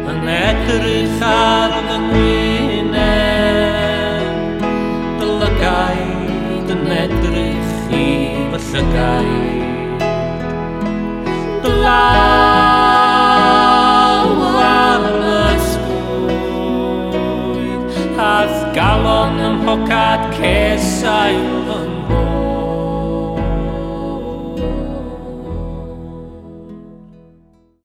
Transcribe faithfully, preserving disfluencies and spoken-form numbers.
yn edrych ar fy ngwyneb, dy lygaid yn edrych i fy llygaid. Dy law ar fy sgwyd, a'r galon ym mhocad cesau fy ngwyd.